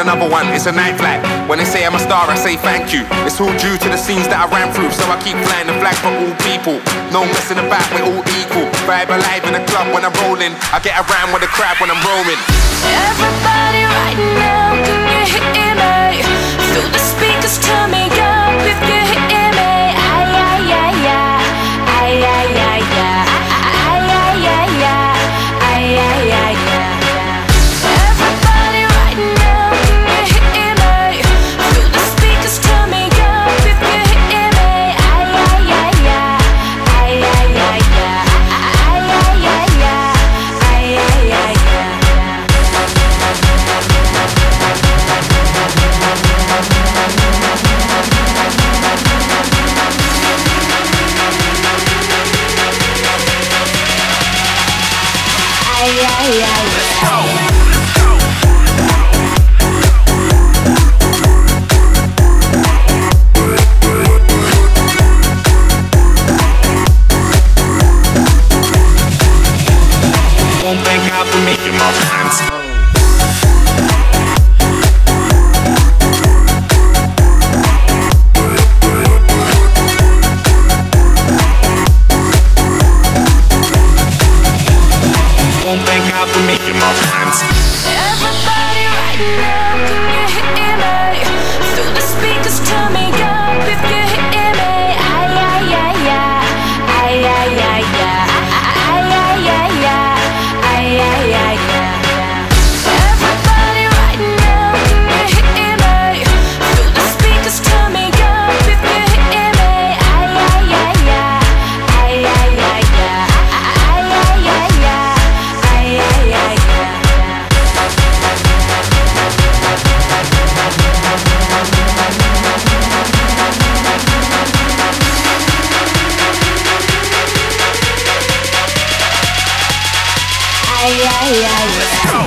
another one, it's a night flight. When they say I'm a star, I say thank you. It's all due to the scenes that I ran through, so I keep flying the flag for all people. No messing about, we're all equal. Vibe alive in the club when I'm rolling. I get around with the crowd when I'm roaming. Everybody right now, can you hear me? Feel the speakers turn me up if you hear me. Ay, ay, ay, ay. Ay, ay, ay, ay. Ay, ay, ay, ay. Ay, ay, ay, ay. Everybody right now, can you hear me? Feel the speakers turn me up if you hear me. Ay, ay, ay, ay. Ay, ay, ay, ay. Ay, ay, ay, ay. Ay, ay, ay, ay. Let's go. Don't thank God for making my plans. Don't thank God for making my plans. Everybody right now, can you hear me? Feel the speakers turn me up if you hear me. Ay, ay, ay, ay. Ay, ay, ay, ay. Ay, ay, ay, ay. Ay, ay, ay, ay. Everybody right now, can you hear me? Feel the speakers turn me up if you hear me. Ay, ay, ay, ay. Ay, ay, ay, ay. Ay, ay, ay, ay. Ay, ay, ay, ay. Ay, ay, ay, ay.